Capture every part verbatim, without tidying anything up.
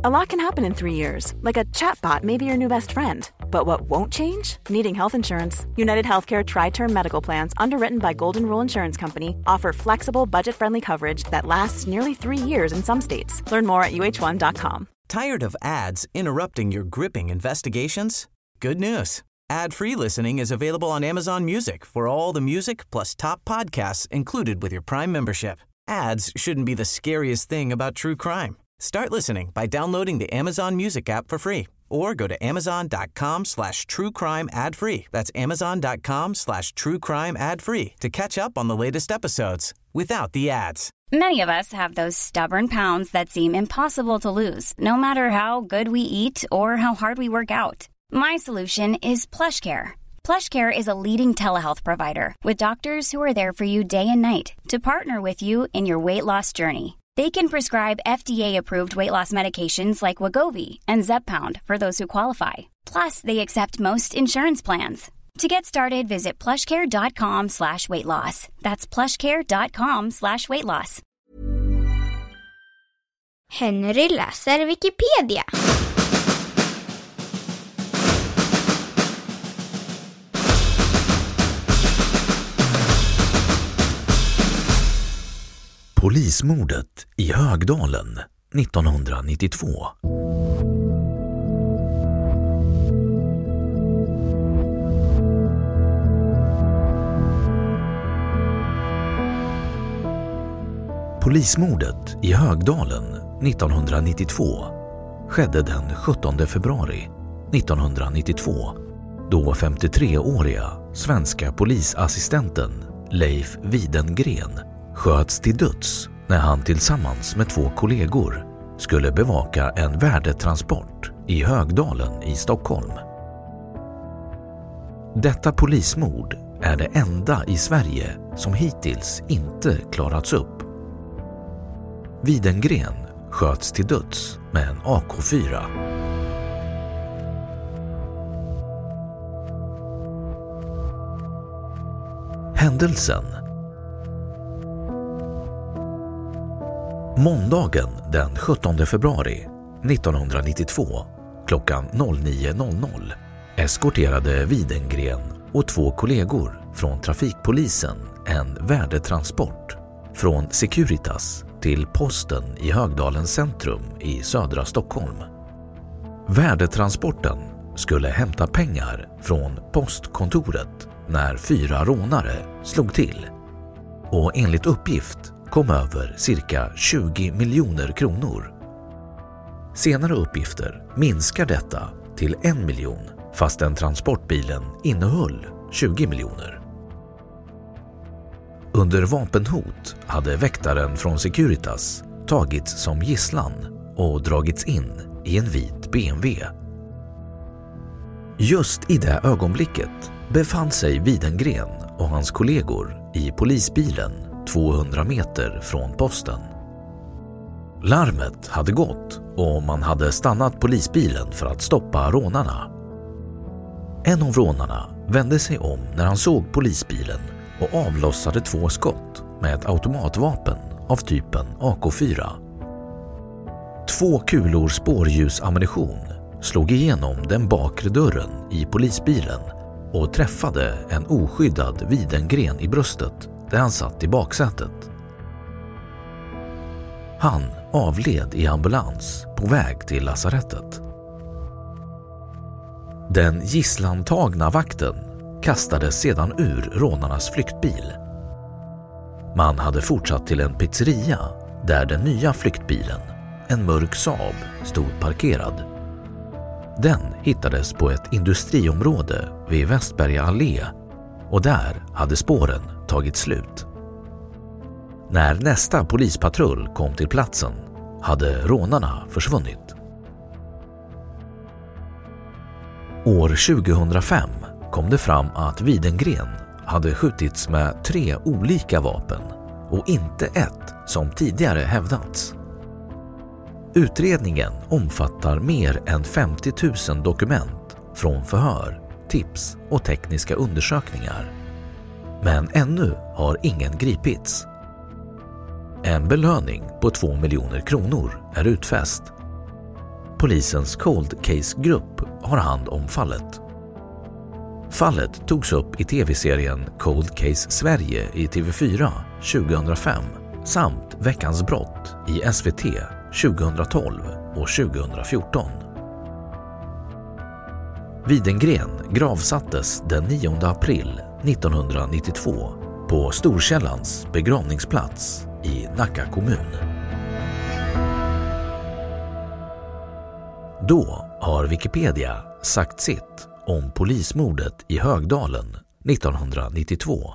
A lot can happen in three years, like a chatbot may be your new best friend. But what won't change? Needing health insurance. United Healthcare Tri-Term Medical Plans, underwritten by Golden Rule Insurance Company, offer flexible, budget-friendly coverage that lasts nearly three years in some states. Learn more at U H one dot com. Tired of ads interrupting your gripping investigations? Good news. Ad-free listening is available on Amazon Music for all the music plus top podcasts included with your Prime membership. Ads shouldn't be the scariest thing about true crime. Start listening by downloading the Amazon Music app for free or go to amazon.com slash true crime ad free. That's amazon.com slash true crime ad free to catch up on the latest episodes without the ads. Many of us have those stubborn pounds that seem impossible to lose, no matter how good we eat or how hard we work out. My solution is PlushCare. PlushCare is a leading telehealth provider with doctors who are there for you day and night to partner with you in your weight loss journey. They can prescribe F D A-approved weight loss medications like Wegovy and Zepbound for those who qualify. Plus, they accept most insurance plans. To get started, visit plushcare.com slash weight loss. That's plushcare.com slash weight loss. Henry läser Wikipedia. Polismordet i Högdalen nittonhundranittiotvå. Polismordet i Högdalen nittonhundranittiotvå skedde den sjuttonde februari nittonhundranittiotvå då femtiotreåriga svenska polisassistenten Leif Widengren sköts till döds när han tillsammans med två kollegor skulle bevaka en värdetransport i Högdalen i Stockholm. Detta polismord är det enda i Sverige som hittills inte klarats upp. Widengren sköts till döds med en A K fyra. Händelsen. Måndagen den sjuttonde februari nittonhundranittiotvå klockan nio noll noll eskorterade Widengren och två kollegor från trafikpolisen en värdetransport från Securitas till posten i Högdalens centrum i södra Stockholm. Värdetransporten skulle hämta pengar från postkontoret när fyra rånare slog till och enligt uppgift kom över cirka tjugo miljoner kronor. Senare uppgifter minskar detta till en miljon fastän transportbilen innehöll tjugo miljoner. Under vapenhot hade väktaren från Securitas tagits som gisslan och dragits in i en vit B M W. Just i det ögonblicket befann sig Widengren och hans kollegor i polisbilen tvåhundra meter från posten. Larmet hade gått och man hade stannat polisbilen för att stoppa rånarna. En av rånarna vände sig om när han såg polisbilen och avlossade två skott med ett automatvapen av typen A K fyra. Två kulor spårljusammunition slog igenom den bakre dörren i polisbilen och träffade en oskyddad Widengren i bröstet där han satt i baksätet. Han avled i ambulans på väg till lasarettet. Den gisslantagna vakten kastades sedan ur rånarnas flyktbil. Man hade fortsatt till en pizzeria där den nya flyktbilen, en mörk Saab, stod parkerad. Den hittades på ett industriområde vid Västberga allé och där hade spåren tagit slut. När nästa polispatrull kom till platsen hade rånarna försvunnit. År tjugohundrafem kom det fram att Widengren hade skjutits med tre olika vapen och inte ett som tidigare hävdats. Utredningen omfattar mer än femtio tusen dokument från förhör, tips och tekniska undersökningar. Men ännu har ingen gripits. En belöning på två miljoner kronor är utfäst. Polisens Cold Case-grupp har hand om fallet. Fallet togs upp i tv-serien Cold Case Sverige i T V fyra tjugohundrafem samt Veckans brott i S V T tjugotolv och tjugofjorton. Widengren gravsattes den nionde april nittonhundranittiotvå på Storkällans begravningsplats i Nacka kommun. Då har Wikipedia sagt sitt om polismordet i Högdalen nittonhundranittiotvå.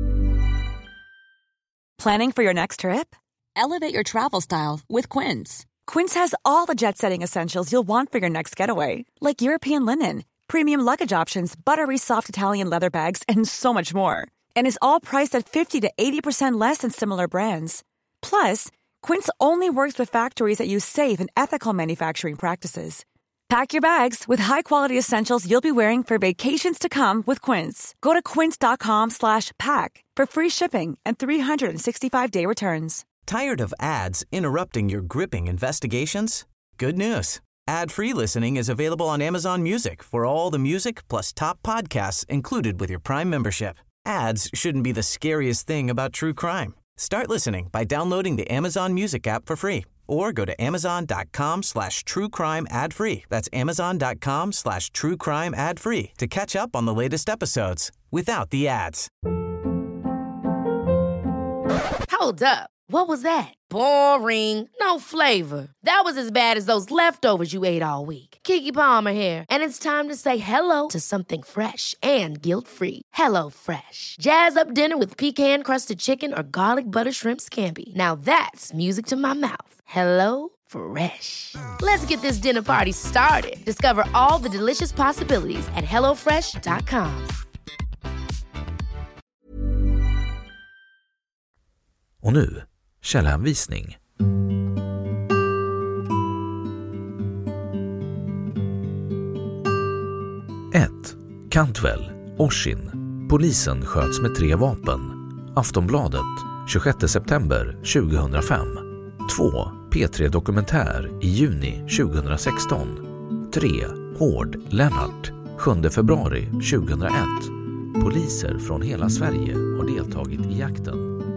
Planning for your next trip? Elevate your travel style with Quince. Quince has all the jet-setting essentials you'll want for your next getaway, like European linen, premium luggage options, buttery soft Italian leather bags, and so much more. And is all priced at fifty to eighty percent less than similar brands. Plus, Quince only works with factories that use safe and ethical manufacturing practices. Pack your bags with high-quality essentials you'll be wearing for vacations to come with Quince. Go to quince.com slash pack for free shipping and three sixty-five day returns. Tired of ads interrupting your gripping investigations? Good news. Ad-free listening is available on Amazon Music for all the music plus top podcasts included with your Prime membership. Ads shouldn't be the scariest thing about true crime. Start listening by downloading the Amazon Music app for free or go to amazon.com slash true crime ad free. That's amazon.com slash true crime ad free to catch up on the latest episodes without the ads. Hold up. What was that? Boring. No flavor. That was as bad as those leftovers you ate all week. Keke Palmer here, and it's time to say hello to something fresh and guilt-free. Hello Fresh. Jazz up dinner with pecan-crusted chicken or garlic butter shrimp scampi. Now that's music to my mouth. Hello Fresh. Let's get this dinner party started. Discover all the delicious possibilities at hello fresh dot com. Och nu, källhänvisning. ett. Cantwell, Oshin. Polisen sköts med tre vapen. Aftonbladet, tjugosjätte september tjugohundrafem. två. P tre Dokumentär i juni tjugohundrasexton. tre. Hård, Lennart, sjunde februari tjugohundraett. Poliser från hela Sverige har deltagit i jakten.